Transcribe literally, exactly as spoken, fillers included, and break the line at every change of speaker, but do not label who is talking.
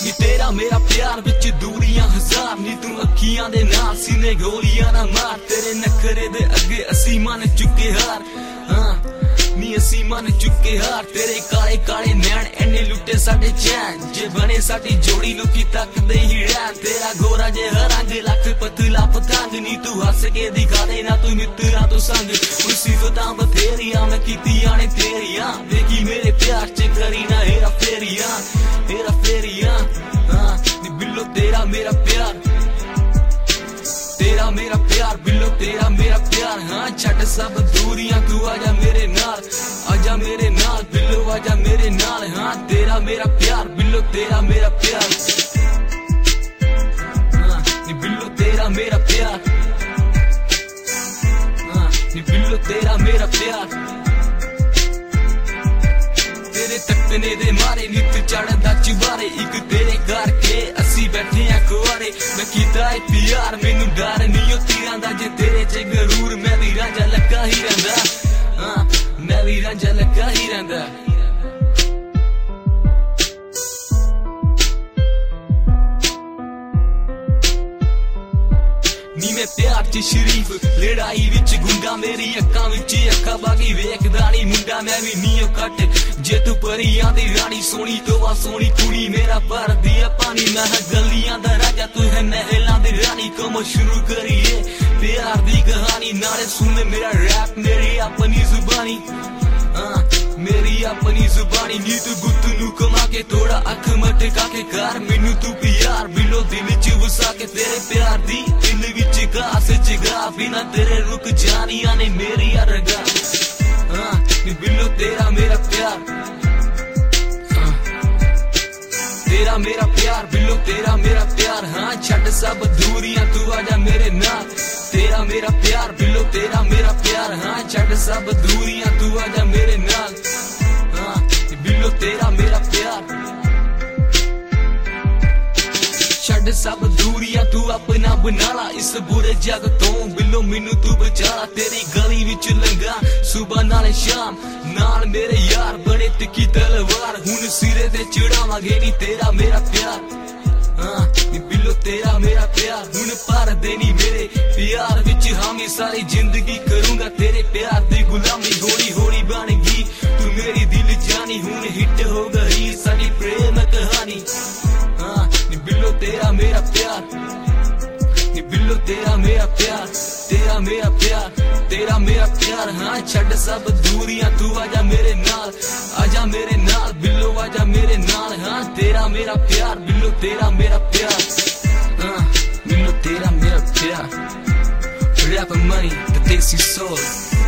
नी तेरा मेरा प्यार विच दूरियां हजार नी तू अखियां दे नाल सीने गोलियां ना मार तेरे नखरे दे अगे असी मन चुके हार हाँ नी असी मन चुके हार तेरे काले काले नैन एने लुटे साडे चैन जे बने साडी जोड़ी लुकी तकदे ही रैन तेरा गोरा जे रंग लख पतला पतंग नी तू हस के दिखा दे ना तू मित्रा तो संग मुसीबतां बथेरियां मैं कीतियां ने तेरियां देखी मेरे प्यार च करी ना हेरा फेरियां हेरा फेरियां हाँ नी बिल्लो तेरा मेरा प्यार तेरा मेरा प्यार बिल्लो तेरा मेरा प्यार हाँ छट सब दूरियां तू आजा मेरे नाल आजा मेरे नाल बिल्लो आजा मेरे नाल हाँ तेरा मेरा प्यार बिल्लो तेरा मेरा प्यार हाँ नी बिल्लो तेरा मेरा प्यार हाँ नी बिल्लो तेरा मेरा प्यार तेरे तकने दे मारे नित चढ़दा चुबारे एक तेरे घर के असी बैठे आ कुआरे मैं कीता है प्यार मैनू डर नहीं ओ तीरां दा जे तेरे च गरूर मैं भी रांझा लगा ही रहिंदा हाँ मैं भी रांझा लगा ही रहिंदा नी मैं प्यार च शरीफ लड़ाई विच गुंडा मेरी अक्खां विच अक्खां बागी वेखदा नी मुंडा मैं भी नीओ कट जे तू परियां दी रानी सोनी तो वा सोनी कुड़ी मेरा भर दिया पानी मैं गलियां दा राजा तू है महलां दी रानी कम शुरू करिए प्यार दी कहानी नाले सुन मेरा रैप मेरी अपनी जुबानी हाँ मेरी अपनी जुबानी नी तू गुत्त नू कमा के थोड़ा अख मटका के कर मैनू तू प्यार बिलो दिल च वसा के तेरे प्यार दी दिल विच घास जगा बिना तेरे रुक जानियां ने मेरी रगा हाँ नी बिलो तेरा मेरा प्यार हाँ तेरा मेरा प्यार बिलो तेरा मेरा प्यार हाँ छट सब दूरियां तू आजा मेरे नाल तेरा मेरा प्यार बिलो तेरा मेरा प्यार हाँ छट सब दूरियां तू आजा मेरे नाल हाँ बिलो तेरा मेरा प्यार छड़ सब दूरियां तू अपना बनाला इस बुरे जग तो बिलो मैनू तू बचा तेरी गली विच लंघा सुबह नाले शाम नाल मेरे यार बड़े तिक्की तलवार हुन सिरे ते चढ़ावांगे नी तेरा मेरा प्यार हाँ नी बिलो तेरा मेरा प्यार हुन भर देनी मेरे प्यार विच हामी सारी जिंदगी करूंगा तेरे प्यार दी गुलामी होली होली बन गई तू मेरी दिल जानी हुन हिट हो गई साडी प्रेम कहानी हाँ नी बिलो तेरा मेरा प्यार नी बिलो तेरा मेरा प्यार तेरा मेरा प्यार तेरा मेरा प्यार हाँ छड़ सब दूरियां तू आजा मेरे नाल आजा मेरे नाल बिलो आजा मेरे नाल हाँ तेरा मेरा प्यार बिलो तेरा मेरा प्यार हाँ बिलो तेरा मेरा प्यार Rap money, the Dixie soul